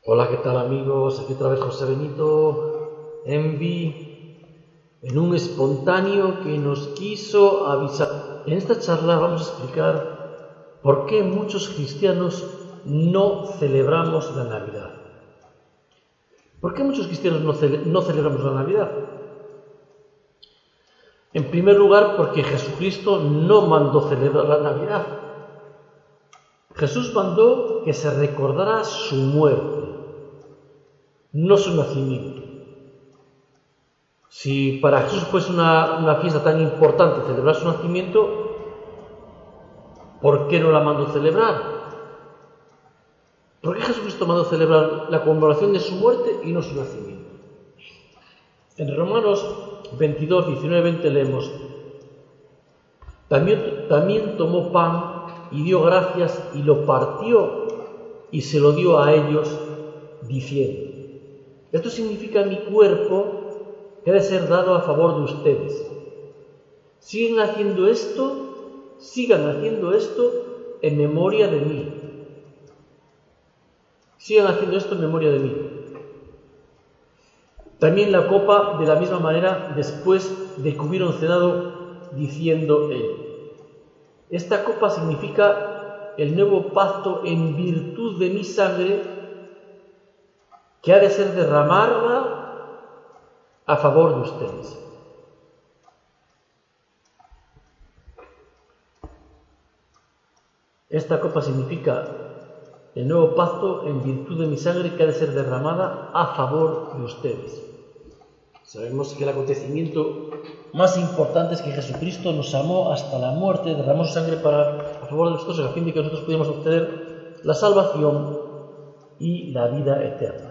Hola, ¿qué tal amigos? Aquí otra vez José Benito, Envi, en un espontáneo que nos quiso avisar. En esta charla vamos a explicar por qué muchos cristianos no celebramos la Navidad. ¿Por qué muchos cristianos no celebramos la Navidad? En primer lugar, porque Jesucristo no mandó celebrar la Navidad. Jesús mandó que se recordara su muerte, no su nacimiento. Si para Jesús fuese una fiesta tan importante celebrar su nacimiento, ¿por qué no la mandó celebrar? ¿Por qué Jesucristo mandó celebrar la conmemoración de su muerte y no su nacimiento? En Romanos 22, 19, 20 leemos: También tomó pan y dio gracias y lo partió y se lo dio a ellos, diciendo: esto significa mi cuerpo que ha de ser dado a favor de ustedes. Sigan haciendo esto en memoria de mí. Sigan haciendo esto en memoria de mí. También la copa, de la misma manera, después de que hubieron cenado, diciendo él: esta copa significa el nuevo pacto en virtud de mi sangre, que ha de ser derramada a favor de ustedes. Esta copa significa el nuevo pacto en virtud de mi sangre, que ha de ser derramada a favor de ustedes. Sabemos que el acontecimiento más importante es que Jesucristo nos amó hasta la muerte, derramó su sangre a favor de nosotros, a fin de que nosotros pudiéramos obtener la salvación y la vida eterna.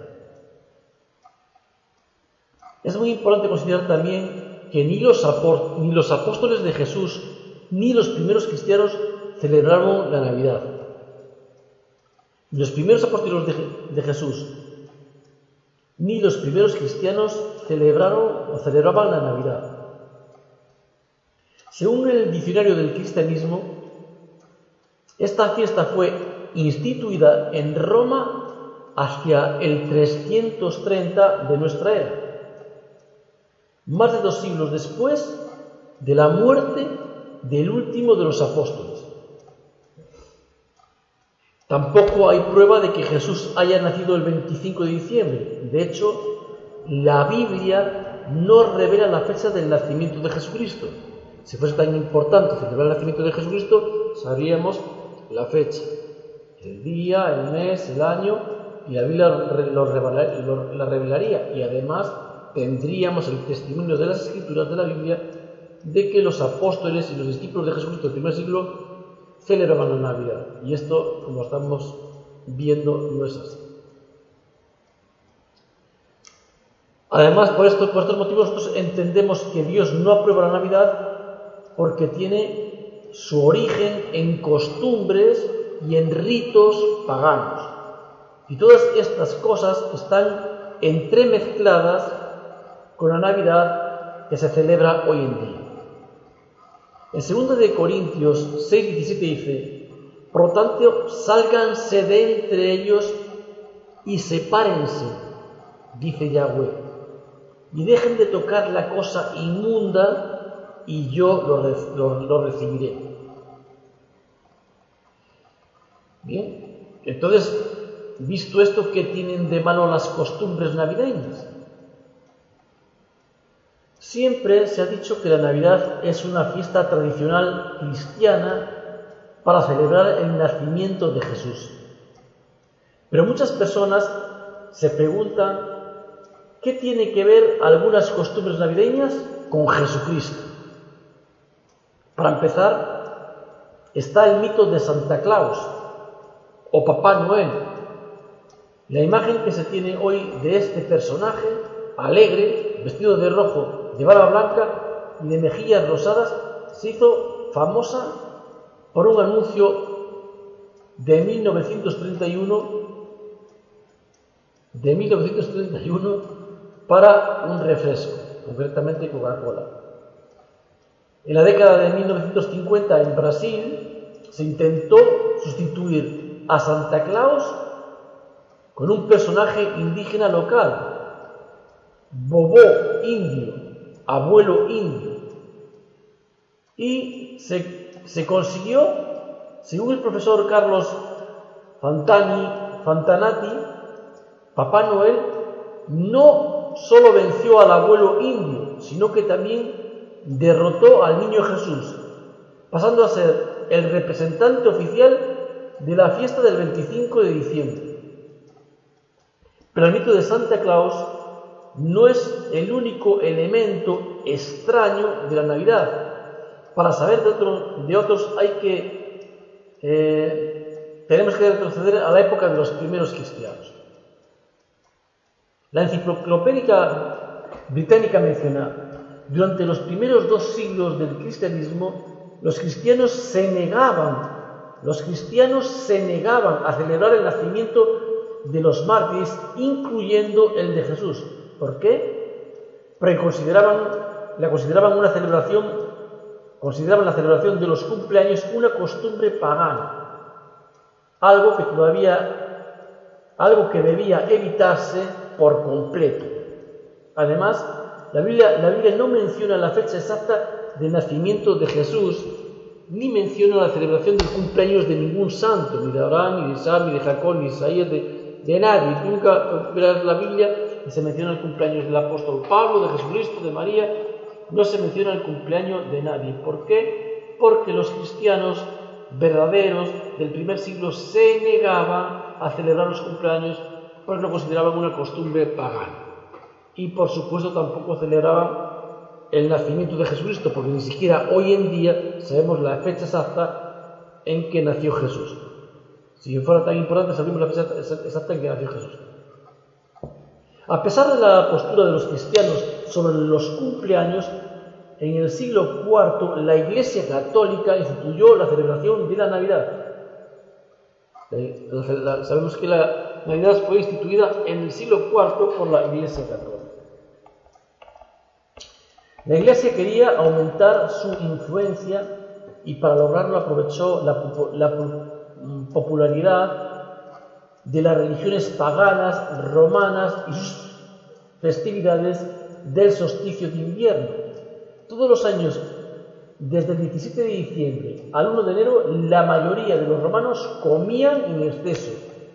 Es muy importante considerar también que ni los apóstoles de Jesús ni los primeros cristianos celebraron la Navidad. Los primeros apóstoles de Jesús ni los primeros cristianos celebraban la Navidad. Según el diccionario del cristianismo, esta fiesta fue instituida en Roma hacia el 330 de nuestra era, más de 2 siglos después de la muerte del último de los apóstoles. Tampoco hay prueba de que Jesús haya nacido el 25 de diciembre. De hecho, la Biblia no revela la fecha del nacimiento de Jesucristo. Si fuese tan importante celebrar el nacimiento de Jesucristo, sabríamos la fecha, el día, el mes, el año, y la Biblia la revelaría. Y además tendríamos el testimonio de las Escrituras de la Biblia de que los apóstoles y los discípulos de Jesucristo del primer siglo celebraban la Navidad. Y esto, como estamos viendo, no es así. Además, por estos motivos, nosotros entendemos que Dios no aprueba la Navidad porque tiene su origen en costumbres y en ritos paganos. Y todas estas cosas están entremezcladas con la Navidad que se celebra hoy en día. En 2 de Corintios 6:17 dice: por lo tanto, sálganse de entre ellos y sepárense, dice Yahweh, y dejen de tocar la cosa inmunda, y yo lo recibiré. Bien, entonces, visto esto, ¿qué tienen de malo las costumbres navideñas? Siempre se ha dicho que la Navidad es una fiesta tradicional cristiana para celebrar el nacimiento de Jesús. Pero muchas personas se preguntan ¿qué tiene que ver algunas costumbres navideñas con Jesucristo? Para empezar, está el mito de Santa Claus o Papá Noel. La imagen que se tiene hoy de este personaje alegre, vestido de rojo, de barba blanca y de mejillas rosadas, se hizo famosa por un anuncio de 1931 para un refresco, concretamente Coca-Cola. En la década de 1950 en Brasil se intentó sustituir a Santa Claus con un personaje indígena local, bobó indio, abuelo indio. Y se consiguió, según el profesor Carlos Fantanati, Papá Noel no solo venció al abuelo indio, sino que también derrotó al niño Jesús, pasando a ser el representante oficial de la fiesta del 25 de diciembre. Pero el mito de Santa Claus no es el único elemento extraño de la Navidad. Para saber de otros tenemos que retroceder a la época de los primeros cristianos. La enciclopedia británica menciona: durante los primeros 2 siglos del cristianismo, los cristianos se negaban a celebrar el nacimiento de los mártires, incluyendo el de Jesús. ¿Por qué? Porque consideraban la celebración de los cumpleaños una costumbre pagana, algo que debía evitarse por completo. Además, la Biblia no menciona la fecha exacta del nacimiento de Jesús, ni menciona la celebración del cumpleaños de ningún santo, ni de Abraham, ni de Isaac, ni de Jacob, ni de Isaías, de nadie. Nunca verás la Biblia y se menciona el cumpleaños del apóstol Pablo, de Jesucristo, de María. No se menciona el cumpleaños de nadie. ¿Por qué? Porque los cristianos verdaderos del primer siglo se negaban a celebrar los cumpleaños porque lo consideraban una costumbre pagana. Y por supuesto tampoco celebraban el nacimiento de Jesucristo, porque ni siquiera hoy en día sabemos la fecha exacta en que nació Jesús. Si fuera tan importante, sabemos la fecha exacta en que nació Jesús. A pesar de la postura de los cristianos sobre los cumpleaños, en el siglo IV la Iglesia Católica instituyó la celebración de la Navidad. Sabemos que la Navidad fue instituida en el siglo IV por la Iglesia Católica. La Iglesia quería aumentar su influencia y para lograrlo aprovechó la popularidad de las religiones paganas, romanas y sus festividades del solsticio de invierno. Todos los años, desde el 17 de diciembre al 1 de enero, la mayoría de los romanos comían en exceso,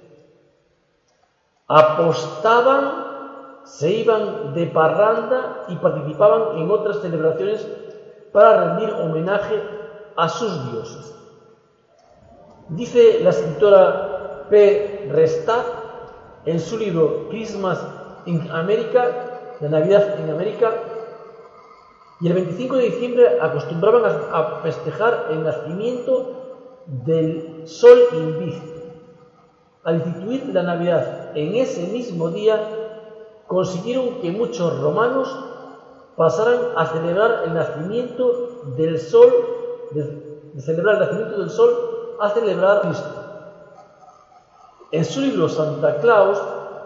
apostaban, se iban de parranda y participaban en otras celebraciones para rendir homenaje a sus dioses. Dice la escritora P. Restat en su libro Christmas in America, la Navidad en América, y el 25 de diciembre acostumbraban a festejar el nacimiento del sol invícible. Al instituir la Navidad en ese mismo día, consiguieron que muchos romanos pasaran a celebrar el nacimiento del sol, de celebrar el nacimiento del sol a celebrar a Cristo. En su libro Santa Claus,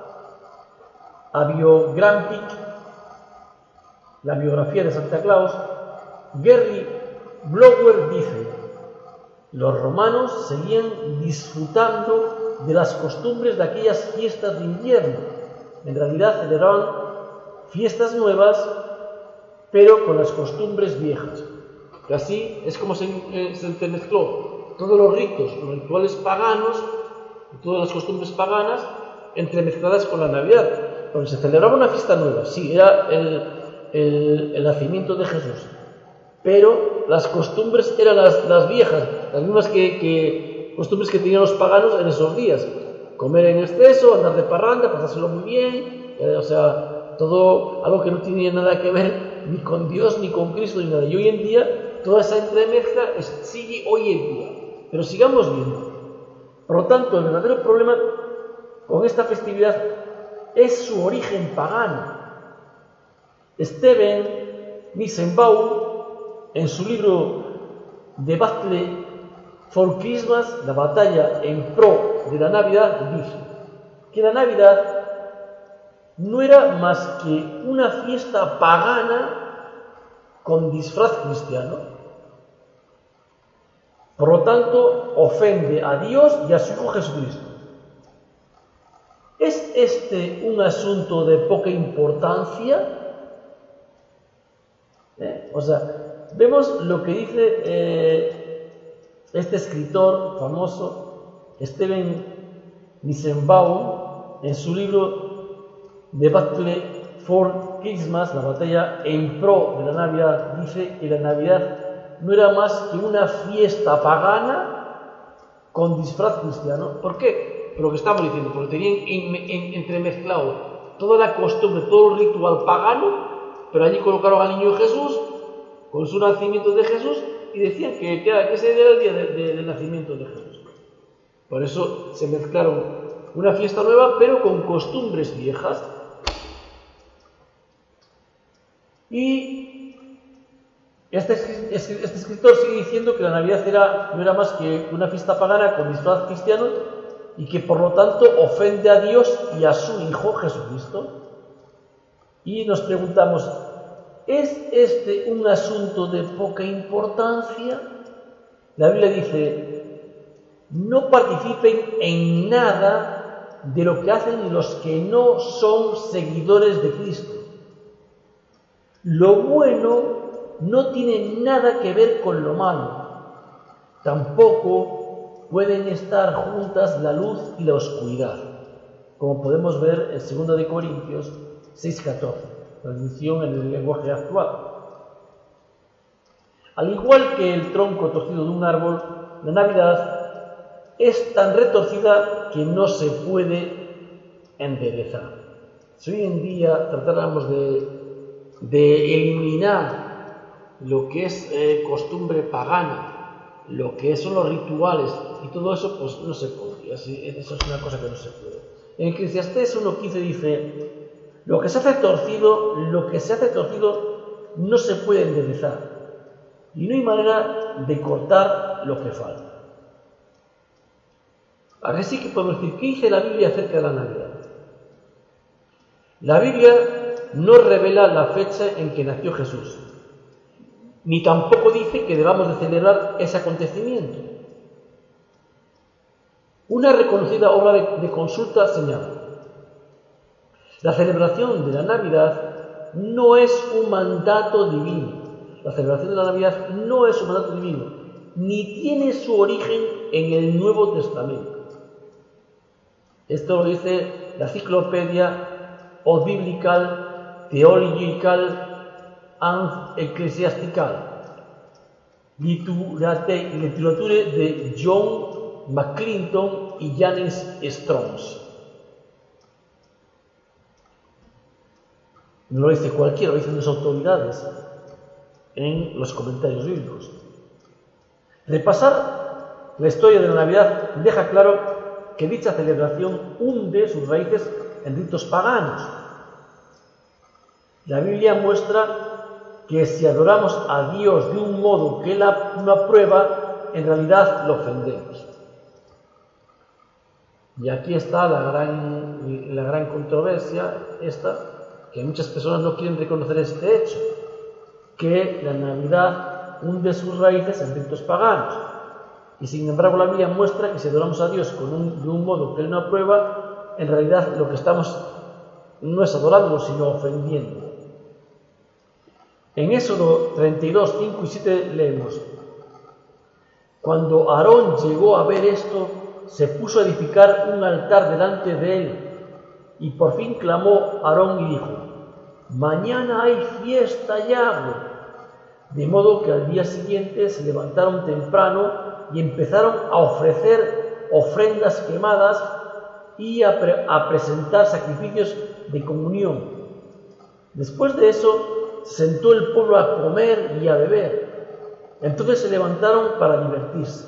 la biografía de Santa Claus, Gary Blower dice: los romanos seguían disfrutando de las costumbres de aquellas fiestas de invierno. En realidad celebraban fiestas nuevas, pero con las costumbres viejas. Y así es como se entremezcló todos los rituales paganos, y todas las costumbres paganas, entremezcladas con la Navidad. Porque se celebraba una fiesta nueva, sí, era el nacimiento de Jesús, pero las costumbres eran las viejas, las mismas costumbres que tenían los paganos en esos días: comer en exceso, andar de parranda, pasárselo muy bien, todo algo que no tenía nada que ver ni con Dios, ni con Cristo, ni nada. Y hoy en día toda esa entremezcla sigue hoy en día, pero sigamos viendo. Por lo tanto, el verdadero problema con esta festividad es su origen pagano. Stephen Nissenbaum, en su libro The Battle for Christmas, la batalla en pro de la Navidad, dice que la Navidad no era más que una fiesta pagana con disfraz cristiano. Por lo tanto, ofende a Dios y a su Hijo Jesucristo. ¿Es este un asunto de poca importancia? O sea, vemos lo que dice este escritor famoso, Steven Nissenbaum, en su libro The Battle for Christmas, la batalla en pro de la Navidad. Dice que la Navidad no era más que una fiesta pagana con disfraz cristiano. ¿Por qué? Por lo que estamos diciendo, porque tenían entremezclado toda la costumbre, todo el ritual pagano, pero allí colocaron al niño Jesús con su nacimiento de Jesús y decían que ese era el día del nacimiento de Jesús. Por eso se mezclaron una fiesta nueva, pero con costumbres viejas. Y este escritor sigue diciendo que la Navidad no era más que una fiesta pagana con disfraz cristiano y que por lo tanto ofende a Dios y a su Hijo Jesucristo. Y nos preguntamos, ¿es este un asunto de poca importancia? La Biblia dice: no participen en nada de lo que hacen los que no son seguidores de Cristo. Lo bueno no tiene nada que ver con lo malo. Tampoco pueden estar juntas la luz y la oscuridad, como podemos ver en 2 Corintios 6:14, traducción en el lenguaje actual. Al igual que el tronco torcido de un árbol, la Navidad es tan retorcida que no se puede enderezar. Si hoy en día tratáramos de eliminar lo que es costumbre pagana, lo que son los rituales y todo eso, pues no se podría. Eso es una cosa que no se puede. En Eclesiastés 1:15 dice: lo que se hace torcido no se puede enderezar, y no hay manera de cortar lo que falta. Ahora sí que podemos decir, ¿qué dice la Biblia acerca de la Navidad? La Biblia no revela la fecha en que nació Jesús, ni tampoco dice que debamos de celebrar ese acontecimiento. Una reconocida obra de consulta señala: la celebración de la Navidad no es un mandato divino. La celebración de la Navidad no es un mandato divino, ni tiene su origen en el Nuevo Testamento. Esto lo dice la Enciclopedia Old Biblical, Theological and Ecclesiastical, literature de John McClinton y Janis Strauss. No lo dice cualquiera, lo dicen las autoridades en los comentarios bíblicos. Repasar la historia de la Navidad deja claro que dicha celebración hunde sus raíces en ritos paganos. La Biblia muestra que si adoramos a Dios de un modo que Él no aprueba, en realidad lo ofendemos. Y aquí está la gran controversia que muchas personas no quieren reconocer este hecho, que la Navidad hunde sus raíces en ritos paganos. Y sin embargo la Biblia muestra que si adoramos a Dios de un modo que Él no aprueba, en realidad lo que estamos no es adorándolo, sino ofendiéndolo. En Éxodo 32, 5 y 7 leemos: cuando Aarón llegó a ver esto, se puso a edificar un altar delante de él, y por fin clamó Aarón y dijo: mañana hay fiesta Yahweh. De modo que al día siguiente se levantaron temprano y empezaron a ofrecer ofrendas quemadas y a presentar sacrificios de comunión. Después de eso, se sentó el pueblo a comer y a beber. Entonces se levantaron para divertirse.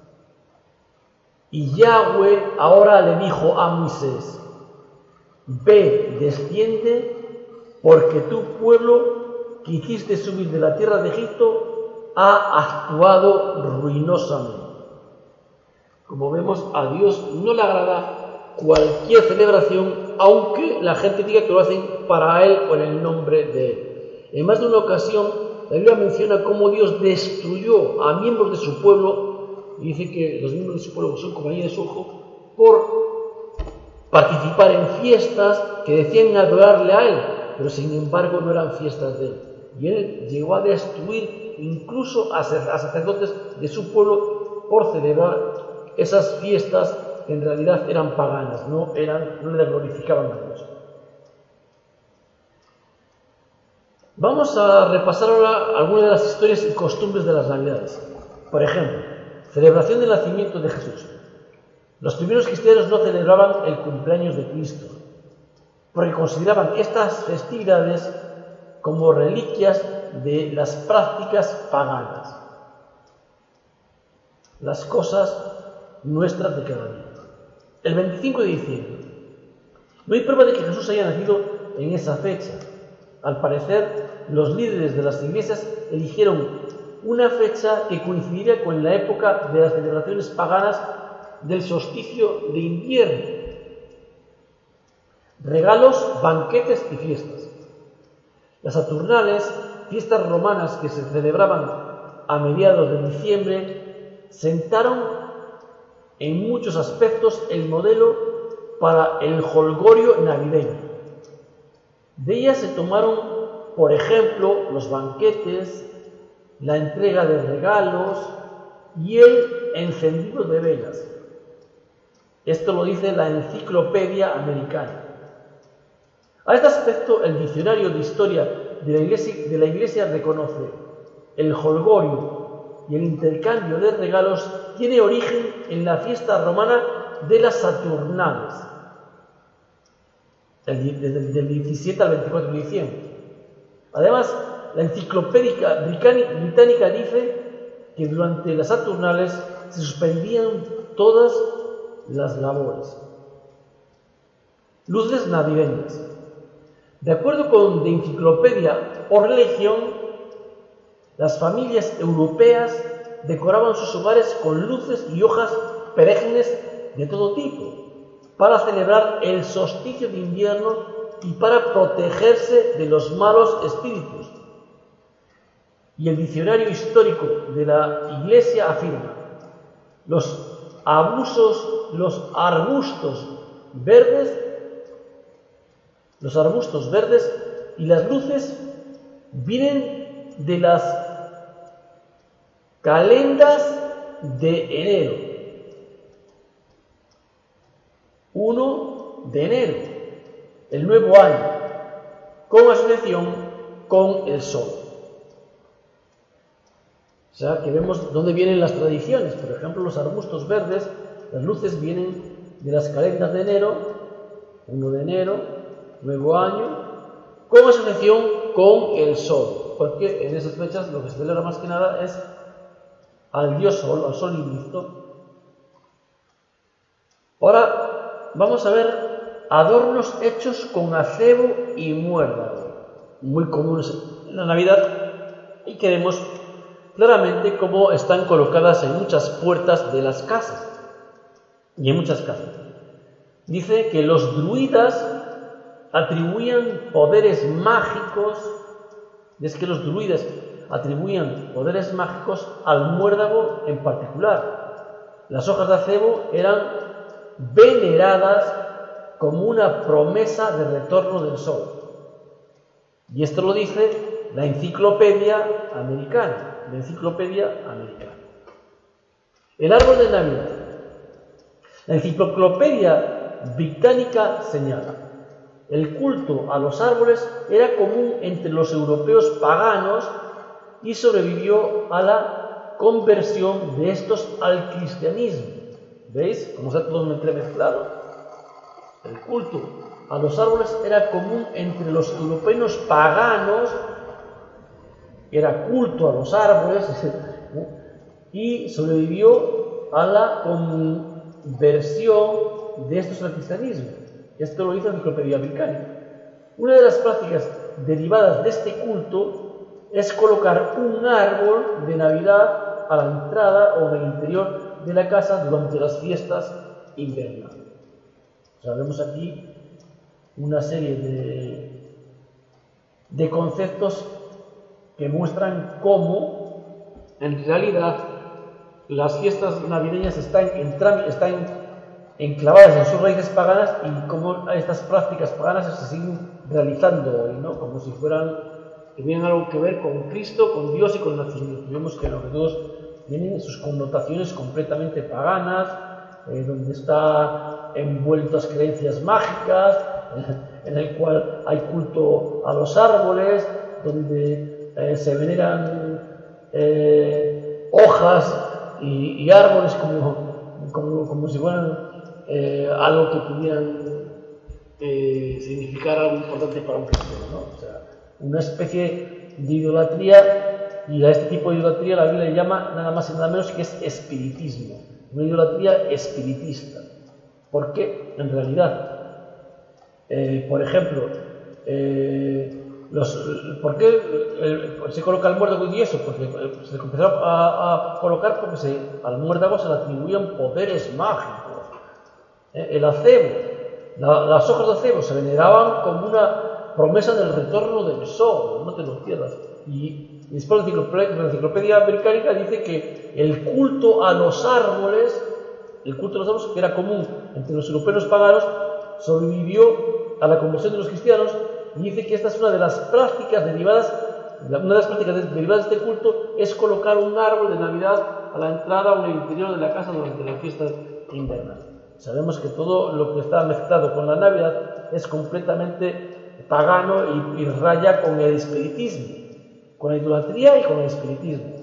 Y Yahweh ahora le dijo a Moisés: ve, desciende, porque tu pueblo que hiciste subir de la tierra de Egipto ha actuado ruinosamente. Como vemos, a Dios no le agrada cualquier celebración, aunque la gente diga que lo hacen para Él o en el nombre de Él. En más de una ocasión, la Biblia menciona cómo Dios destruyó a miembros de su pueblo, y dice que los miembros de su pueblo son como anillo de su ojo, participar en fiestas que decían adorarle a él, pero sin embargo no eran fiestas de él. Y él llegó a destruir incluso a sacerdotes de su pueblo por celebrar esas fiestas que en realidad eran paganas, no le glorificaban a Dios. Vamos a repasar ahora algunas de las historias y costumbres de las Navidades. Por ejemplo, celebración del nacimiento de Jesús. Los primeros cristianos no celebraban el cumpleaños de Cristo, porque consideraban estas festividades como reliquias de las prácticas paganas, las cosas nuestras de cada día. El 25 de diciembre. No hay prueba de que Jesús haya nacido en esa fecha. Al parecer, los líderes de las iglesias eligieron una fecha que coincidiría con la época de las celebraciones paganas del solsticio de invierno. Regalos, banquetes y fiestas. Las Saturnales, fiestas romanas que se celebraban a mediados de diciembre, sentaron en muchos aspectos el modelo para el jolgorio navideño. De ellas se tomaron, por ejemplo, los banquetes, la entrega de regalos y el encendido de velas. Esto lo dice la Enciclopedia Americana. A este aspecto, el Diccionario de Historia de la Iglesia reconoce: el jolgorio y el intercambio de regalos tiene origen en la fiesta romana de las Saturnales, del 17 al 24 de diciembre. Además, la Enciclopedia Británica dice que durante las Saturnales se suspendían todas las labores. Luces navideñas. De acuerdo con la Enciclopedia o Religión, las familias europeas decoraban sus hogares con luces y hojas perennes de todo tipo para celebrar el solsticio de invierno y para protegerse de los malos espíritus. Y el Diccionario Histórico de la Iglesia afirma: los arbustos verdes y las luces vienen de las calendas de enero. 1 de enero, el nuevo año, con asociación con el sol. O sea, que vemos dónde vienen las tradiciones. Por ejemplo, los arbustos verdes, las luces vienen de las calendas de enero, 1 de enero, nuevo año, con asociación con el sol, porque en esas fechas lo que se celebra más que nada es al dios sol, al sol invicto. Ahora vamos a ver adornos hechos con acebo y muérdago, muy comunes en la Navidad, y que vemos claramente cómo están colocadas en muchas puertas de las casas y en muchas casas. Dice que los druidas atribuían poderes mágicos, al muérdago en particular. Las hojas de acebo eran veneradas como una promesa de retorno del sol. Y esto lo dice la Enciclopedia Americana. El árbol de Navidad. La Enciclopedia Británica señala: el culto a los árboles era común entre los europeos paganos y sobrevivió a la conversión de estos al cristianismo. ¿Veis cómo está todo entremezclado? El culto a los árboles era común entre los europeos paganos, era culto a los árboles, ¿no? Y sobrevivió a la conversión de estos al cristianismo. Esto lo hizo la Enciclopedia Británica. Una de las prácticas derivadas de este culto es colocar un árbol de Navidad a la entrada o en el interior de la casa durante las fiestas invernales. O sea, vemos aquí una serie de conceptos que muestran cómo en realidad las fiestas navideñas están enclavadas en sus raíces paganas y cómo estas prácticas paganas se siguen realizando hoy, ¿no? Como si tuvieran algo que ver con Cristo, con Dios y con el nacimiento. Vemos que los todos tienen sus connotaciones completamente paganas, donde está envueltas creencias mágicas, en el cual hay culto a los árboles, donde se veneran hojas y árboles como si fueran algo que pudieran significar algo importante para un cristiano, ¿no? O sea, una especie de idolatría, y a este tipo de idolatría la Biblia le llama nada más y nada menos que es espiritismo, una idolatría espiritista. Porque en realidad, por ejemplo, ¿por qué se coloca el muérdago y eso? Porque se empezó a colocar porque al muérdago se le atribuían poderes mágicos. El acebo, las hojas de acebo se veneraban como una promesa del retorno del sol, no te lo pierdas. Y después la enciclopedia británica dice que el culto a los árboles, que era común entre los europeos paganos, sobrevivió a la conversión de los cristianos, y dice que esta es una de las prácticas derivadas de este culto, es colocar un árbol de Navidad a la entrada o en el interior de la casa durante las fiestas invernales. Sabemos que todo lo que está mezclado con la Navidad es completamente pagano y raya con el espiritismo, con la idolatría y con el espiritismo.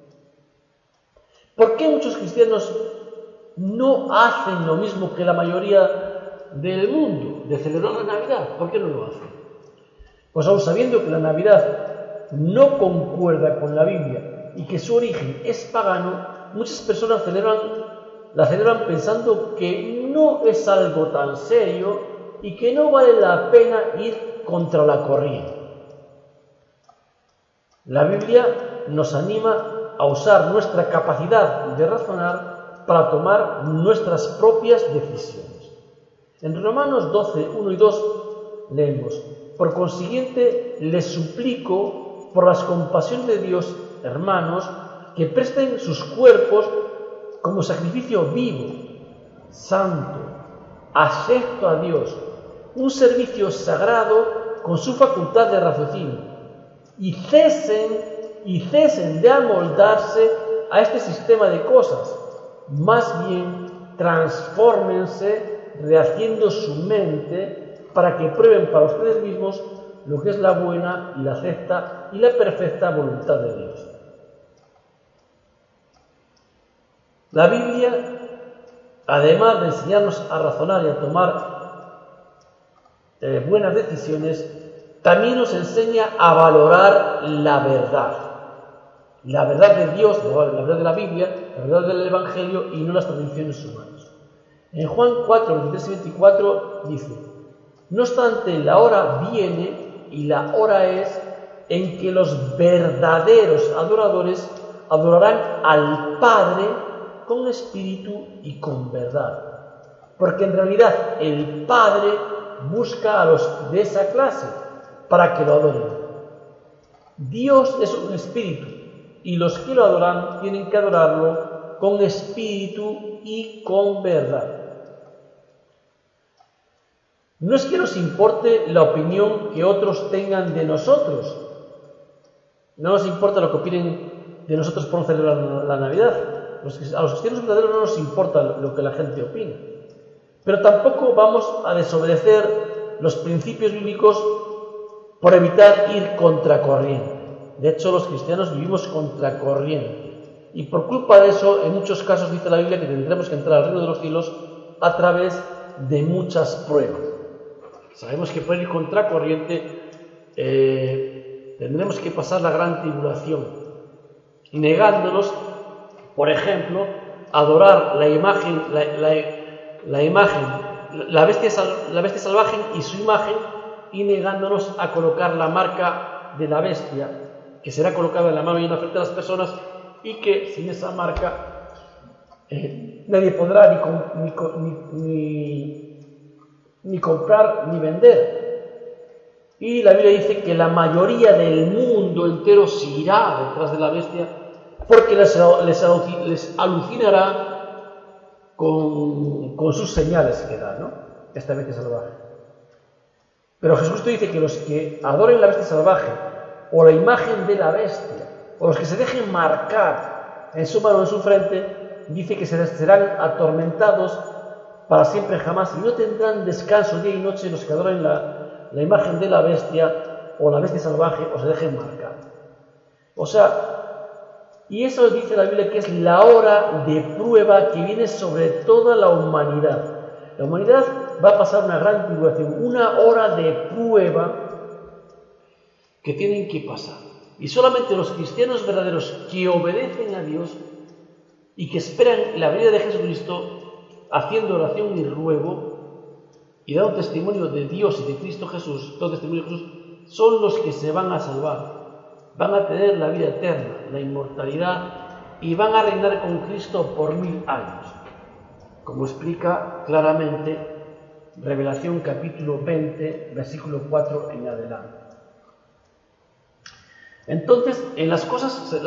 ¿Por qué muchos cristianos no hacen lo mismo que la mayoría del mundo, de celebrar la Navidad? ¿Por qué no lo hacen? Pues aún sabiendo que la Navidad no concuerda con la Biblia y que su origen es pagano, muchas personas la celebran pensando que no es algo tan serio y que no vale la pena ir contra la corriente. La Biblia nos anima a usar nuestra capacidad de razonar para tomar nuestras propias decisiones. En Romanos 12, 1 y 2 leemos: por consiguiente, les suplico, por las compasiones de Dios, hermanos, que presten sus cuerpos como sacrificio vivo, santo, acepto a Dios, un servicio sagrado con su facultad de raciocinio, y cesen de amoldarse a este sistema de cosas, más bien transfórmense rehaciendo su mente para que prueben para ustedes mismos lo que es la buena y la acepta y la perfecta voluntad de Dios. La Biblia, además de enseñarnos a razonar y a tomar buenas decisiones, también nos enseña a valorar la verdad de Dios, la verdad de la Biblia, la verdad del Evangelio y no las tradiciones humanas. En Juan 4, 23 y 24 dice: no obstante, la hora viene y la hora es en que los verdaderos adoradores adorarán al Padre con espíritu y con verdad. Porque en realidad el Padre busca a los de esa clase para que lo adoren. Dios es un espíritu y los que lo adoran tienen que adorarlo con espíritu y con verdad. No es que nos importe la opinión que otros tengan de nosotros. No nos importa lo que opinen de nosotros por celebrar la Navidad. A los cristianos verdaderos no nos importa lo que la gente opine. Pero tampoco vamos a desobedecer los principios bíblicos por evitar ir contracorriente. De hecho, los cristianos vivimos contracorriente. Y por culpa de eso, en muchos casos dice la Biblia que tendremos que entrar al reino de los cielos a través de muchas pruebas. Sabemos que para ir contracorriente tendremos que pasar la gran tribulación, negándonos, por ejemplo, a adorar la bestia salvaje y su imagen, y negándonos a colocar la marca de la bestia, que será colocada en la mano y en la frente de las personas, y que sin esa marca nadie podrá ni comprar ni vender. Y la Biblia dice que la mayoría del mundo entero se irá detrás de la bestia porque les alucinará con sus señales que da, ¿no? Esta bestia salvaje. Pero Jesucristo dice que los que adoren la bestia salvaje o la imagen de la bestia, o los que se dejen marcar en su mano o en su frente, dice que serán atormentados para siempre jamás y no tendrán descanso día y noche los que adoren la imagen de la bestia o la bestia salvaje o se dejen marcar. O sea, y eso dice la Biblia que es la hora de prueba que viene sobre toda la humanidad. La humanidad va a pasar una gran tribulación, una hora de prueba que tienen que pasar. Y solamente los cristianos verdaderos que obedecen a Dios y que esperan la venida de Jesucristo, haciendo oración y ruego y dando testimonio de Dios y de Cristo Jesús, todo testimonio de Jesús, son los que se van a salvar. Van a tener la vida eterna, la inmortalidad y van a reinar con Cristo por 1000 años. Como explica claramente Revelación capítulo 20, versículo 4 en adelante. Entonces, en las cosas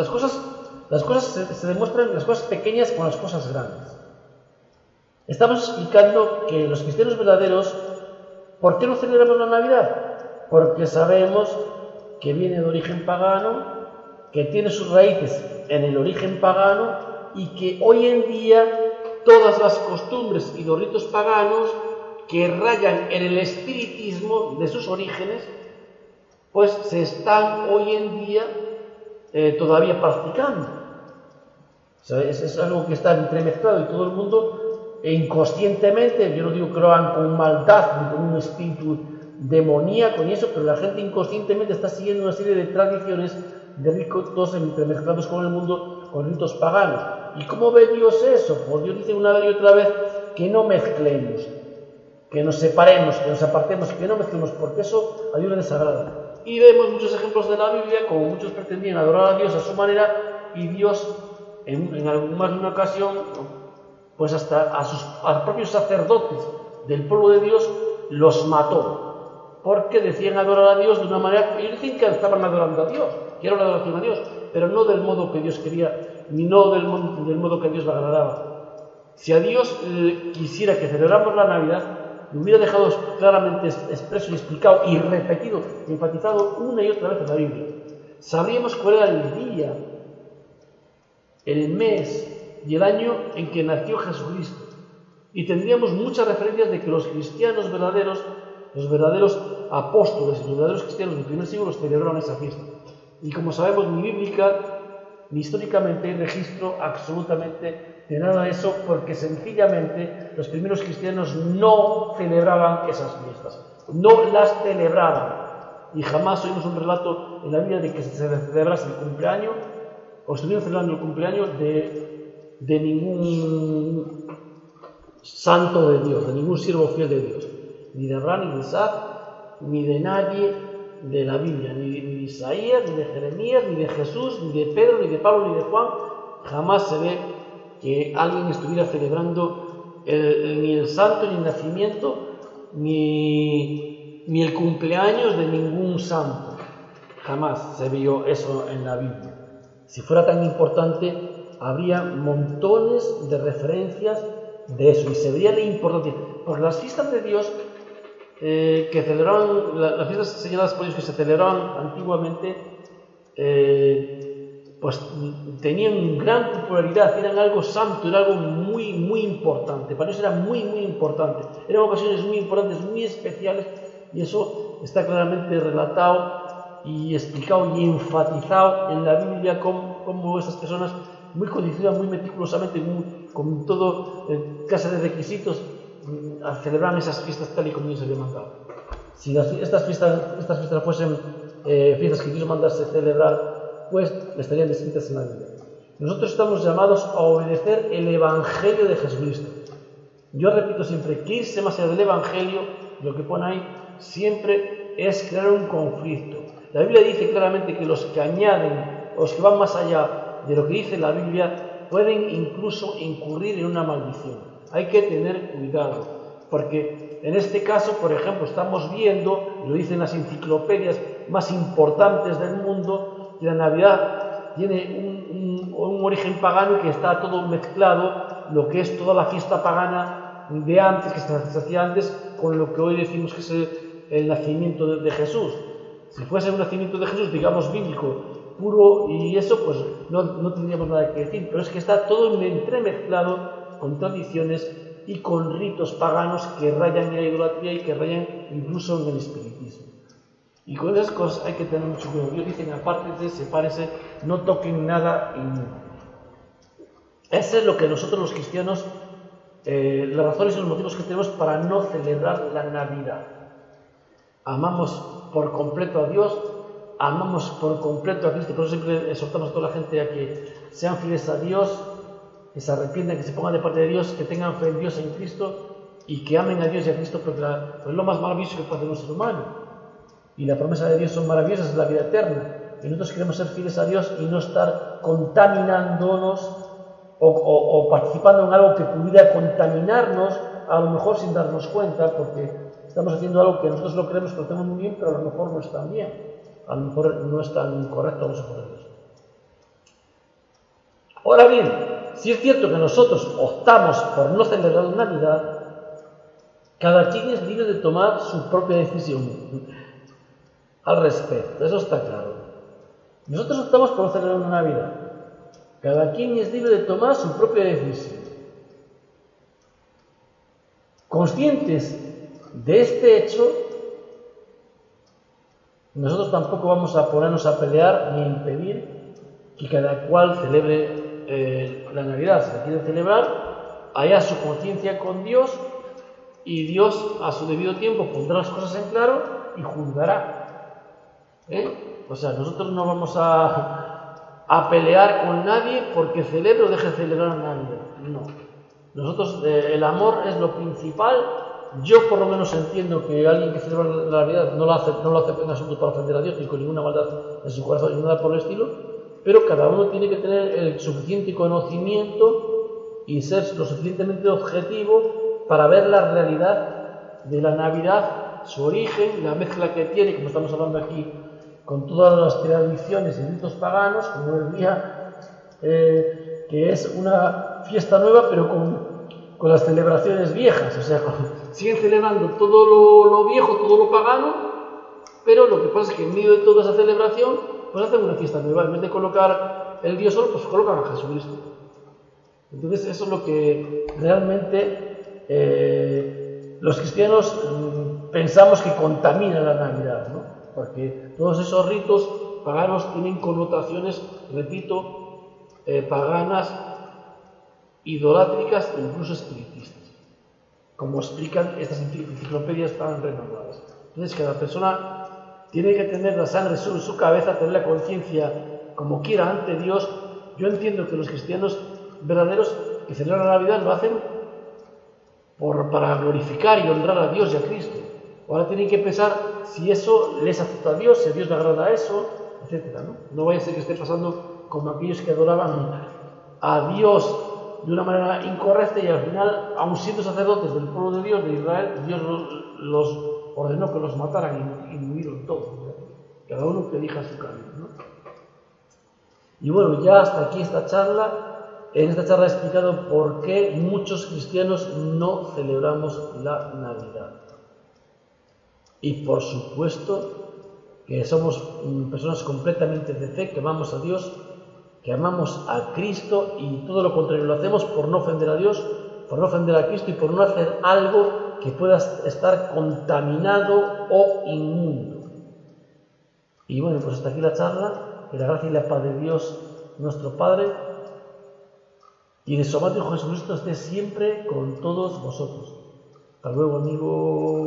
se demuestran las cosas pequeñas con las cosas grandes. Estamos explicando que los cristianos verdaderos, ¿por qué no celebramos la Navidad? Porque sabemos que viene de origen pagano, que tiene sus raíces en el origen pagano y que hoy en día todas las costumbres y los ritos paganos que rayan en el espiritismo de sus orígenes, pues se están hoy en día todavía practicando. O sea, es algo que está entremezclado y todo el mundo inconscientemente, yo no digo que lo hagan con maldad ni con un espíritu demoníaco y eso, pero la gente inconscientemente está siguiendo una serie de tradiciones de ritos entremezclados con el mundo, con ritos paganos. ¿Y cómo ve Dios eso? Pues Dios dice una vez y otra vez que no mezclemos, que nos separemos, que nos apartemos, que no mezclemos, porque eso a Dios le desagrada. Y vemos muchos ejemplos de la Biblia, como muchos pretendían adorar a Dios a su manera, y Dios, en más de una ocasión, pues hasta a los propios sacerdotes del pueblo de Dios los mató, porque decían adorar a Dios de una manera, ellos decían que estaban adorando a Dios, que era una adoración a Dios, pero no del modo que Dios quería, ni no del modo que a Dios le agradaba. Si a Dios quisiera que celebráramos la Navidad, lo hubiera dejado claramente expreso y explicado y repetido, enfatizado una y otra vez en la Biblia. Sabríamos cuál era el día, el mes y el año en que nació Jesucristo. Y tendríamos muchas referencias de que los cristianos verdaderos, los verdaderos apóstoles y los verdaderos cristianos del primer siglo celebraron esa fiesta. Y como sabemos, ni bíblica ni históricamente hay registro absolutamente de nada de eso, porque sencillamente los primeros cristianos no celebraban esas fiestas, no las celebraban. Y jamás oímos un relato en la Biblia de que se celebrase el cumpleaños o estuvieron celebrando el cumpleaños de ningún santo de Dios, de ningún siervo fiel de Dios, ni de Abraham, ni de Isaac, ni de nadie de la Biblia, ni de Isaías, ni de Jeremías, ni de Jesús, ni de Pedro, ni de Pablo, ni de Juan. Jamás se ve que alguien estuviera celebrando ni el santo, ni el nacimiento, ni el cumpleaños de ningún santo. Jamás se vio eso en la Biblia. Si fuera tan importante, habría montones de referencias de eso, y se vería la importancia. Porque las fiestas de Dios que celebraban, las fiestas señaladas por Dios que se celebraban antiguamente, pues tenían gran popularidad, eran algo santo, era algo muy, muy importante. Para ellos era muy, muy importante. Eran ocasiones muy importantes, muy especiales, y eso está claramente relatado y explicado y enfatizado en la Biblia, como esas personas muy condicionadas, muy meticulosamente, con todo clase de requisitos, celebraban esas fiestas tal y como Dios había mandado. Si estas fiestas fuesen fiestas que Dios mandase celebrar, pues estarían descritas en la Biblia. Nosotros estamos llamados a obedecer el Evangelio de Jesucristo. Yo repito siempre que irse más allá del Evangelio, lo que pone ahí, siempre es crear un conflicto. La Biblia dice claramente que los que añaden, o los que van más allá de lo que dice la Biblia, pueden incluso incurrir en una maldición. Hay que tener cuidado, porque en este caso, por ejemplo, estamos viendo, lo dicen las enciclopedias más importantes del mundo, que la Navidad tiene un origen pagano y que está todo mezclado, lo que es toda la fiesta pagana de antes, que se hacía antes, con lo que hoy decimos que es el nacimiento de Jesús. Si fuese un nacimiento de Jesús, digamos, bíblico, puro y eso, pues no tendríamos nada que decir, pero es que está todo entremezclado con tradiciones y con ritos paganos que rayan en la idolatría y que rayan incluso en el espiritismo. Y con esas cosas hay que tener mucho cuidado. Dios dice, apártense, sepárense, no toquen nada inmundo. Ese es lo que nosotros los cristianos, las razones y los motivos que tenemos para no celebrar la Navidad. Amamos por completo a Dios, amamos por completo a Cristo, por eso siempre exhortamos a toda la gente a que sean fieles a Dios, que se arrepientan, que se pongan de parte de Dios, que tengan fe en Dios, en Cristo, y que amen a Dios y a Cristo, porque es lo más maravilloso que puede hacer un ser humano. Y la promesa de Dios son maravillosas, es la vida eterna. Y nosotros queremos ser fieles a Dios y no estar contaminándonos o participando en algo que pudiera contaminarnos, a lo mejor sin darnos cuenta, porque estamos haciendo algo que nosotros lo creemos que lo hacemos muy bien, pero a lo mejor no es tan bien. A lo mejor no es tan correcto a los ojos de Dios. Ahora bien, si es cierto que nosotros optamos por no celebrar la Navidad, cada quien es libre de tomar su propia decisión al respecto, eso está claro. Nosotros optamos por no celebrar una Navidad. Cada quien es libre de tomar su propia decisión. Conscientes de este hecho, nosotros tampoco vamos a ponernos a pelear ni a impedir que cada cual celebre la Navidad. Si la quiere celebrar, allá su conciencia con Dios, y Dios a su debido tiempo pondrá las cosas en claro y juzgará. O sea, nosotros no vamos a pelear con nadie porque celebre o deje de celebrar la Navidad. No. Nosotros, el amor es lo principal. Yo por lo menos entiendo que alguien que celebra la Navidad no lo hace en asunto para ofender a Dios ni con ninguna maldad en su corazón ni nada por el estilo, pero cada uno tiene que tener el suficiente conocimiento y ser lo suficientemente objetivo para ver la realidad de la Navidad, su origen, la mezcla que tiene, como estamos hablando aquí, con todas las tradiciones y ritos paganos, como el día que es una fiesta nueva, pero con las celebraciones viejas, o sea, siguen celebrando todo lo viejo, todo lo pagano, pero lo que pasa es que en medio de toda esa celebración, pues hacen una fiesta nueva. En vez de colocar el Dios solo, pues colocan a Jesucristo. Entonces eso es lo que realmente los cristianos pensamos que contamina la Navidad, ¿no? Porque todos esos ritos paganos tienen connotaciones, repito, paganas, idolátricas e incluso espiritistas, como explican estas enciclopedias tan renovadas. Entonces cada persona tiene que tener la sangre sobre su cabeza, tener la conciencia como quiera ante Dios. Yo entiendo que los cristianos verdaderos que celebran la Navidad lo hacen para glorificar y honrar a Dios y a Cristo. Ahora tienen que pensar si eso les afecta a Dios, si a Dios le agrada eso, etc. No vaya a ser que esté pasando como aquellos que adoraban a Dios de una manera incorrecta y al final, aun siendo sacerdotes del pueblo de Dios, de Israel, Dios los ordenó que los mataran y murieron todos. Cada uno que elija su camino, ¿no? Y bueno, ya hasta aquí esta charla. En esta charla he explicado por qué muchos cristianos no celebramos la Navidad. Y por supuesto que somos personas completamente de fe, que amamos a Dios, que amamos a Cristo, y todo lo contrario lo hacemos por no ofender a Dios, por no ofender a Cristo y por no hacer algo que pueda estar contaminado o inmundo. Y bueno, pues hasta aquí la charla. Que la gracia y la paz de Dios nuestro Padre y de su amado Hijo Jesucristo esté siempre con todos vosotros. Hasta luego, amigos.